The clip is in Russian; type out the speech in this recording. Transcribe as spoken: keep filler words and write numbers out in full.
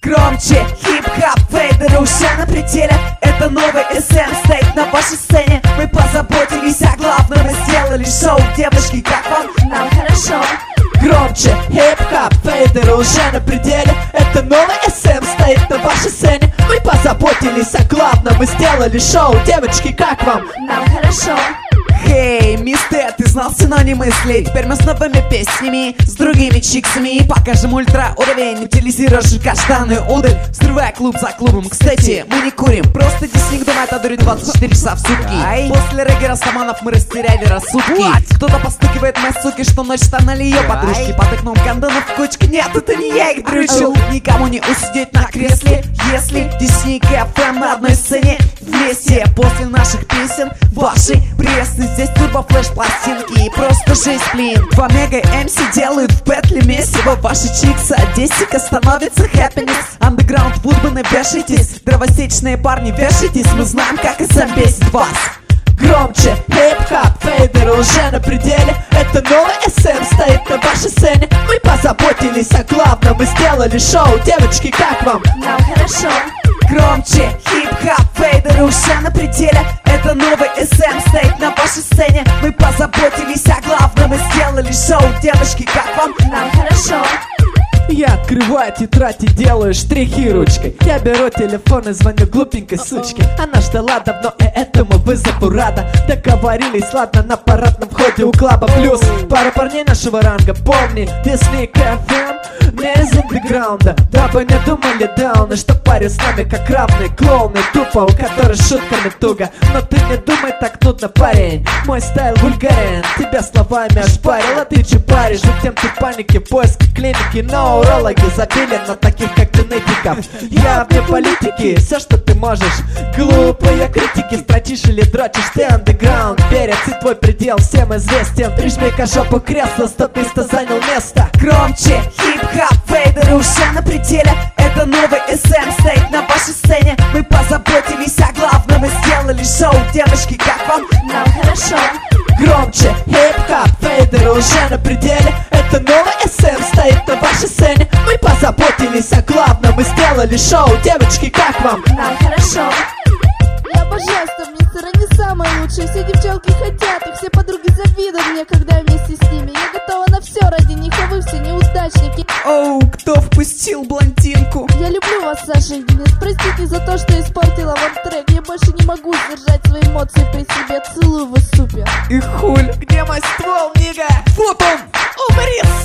Громче, хип-хап, фейдеры уже на пределе. Это новый эс эм стоит на вашей сцене. Мы позаботились о главном и сделали шоу. Девочки, как вам? Нам хорошо. Громче, хип-хап, фейдеры уже на пределе. Это новый эс эм стоит на вашей сцене. Мы позаботились о главном и сделали шоу. Девочки, как вам? Нам хорошо. Хей, hey, мистер, ты знал синонимы мыслей? Теперь мы с новыми песнями, с другими чиксами покажем ультра уровень, утилизируешь каштаны удаль, взрывая клуб за клубом. Кстати, мы не курим, просто десник думает о дуре двадцать четыре часа в сутки. Ай. После регги растаманов мы растеряли рассудки. Кто-то постукивает мои суки, что ночь станали ее подружки. Под окном кондонов в кучке, нет, это не я их дрючил. Никому не усидеть на кресле, если десник и эф эм на одной сцене вместе. После наших песен вашей пресны здесь турбофлэш пластинки и просто жизнь, блин. Два мега эм си делают в петле месиво. Ваши чиксы, одессика становится happiness. Андеграунд вудманы, вешайтесь. Дровосечные парни, вешайтесь. Мы знаем, как эс эм бесит вас. Громче, хип-хап, фейдеры уже на пределе. Это новый эс эм стоит на вашей сцене. Мы позаботились о главном и сделали шоу. Девочки, как вам? Нам хорошо. Громче, хип-хап, фейдеры уже на пределе. Это новый эс эм стоит на вашей сцене. Мы позаботились о главном и сделали шоу. Девочки, как вам? Нам хорошо. Я открываю тетрадь и делаю штрихи ручкой. Я беру телефон и звоню глупенькой сучке. Она ждала давно, и этому вызову рада. Договорились, ладно, на парадном входе у клаба плюс пара парней нашего ранга. Помни, Десник эф эм не из андеграунда. Дабы не думали дауны, что парень с нами как равный. Клоуны тупо, у которых шутками туго. Но ты не думай так нудно, парень. Мой стайл вульгарен, тебя словами ошпарил, а ты чупаришь. Затем ты в панике, поиск клиники, но урологи забили на таких, как ты, нытиков. Я вне политики, все, что ты можешь. Глупые критики, строчишь или дрочишь, ты андеграунд. Перец и твой предел всем известен. Прижми-ка жопу кресло, стописта занял место. Громче, хип-хап, фейдеры уже на пределе. Это новый эс эм стоит на вашей сцене. Мы позаботились о главном и сделали шоу. Девочки, как вам? Нам хорошо. Громче, хип-хап, фейдеры уже на пределе. Это новый эс эм стоит на вашей сцене. Мы позаботились о главном и сделали шоу. Девочки, как вам? Нам хорошо. Я обожаю стоп-мистер, они самые лучшие. Все девчонки хотят, и все подруги завидуют мне, когда я вместе с ними. Я готова на все ради них, а вы все неудачники. Оу, кто впустил блондинку? Я люблю вас, Саша и Денис. Простите за то, что испортила вам трек. Я больше не могу сдержать свои эмоции при себе. Целую вас, супер. И хуль, где мой ствол, нига? Вот он, умри,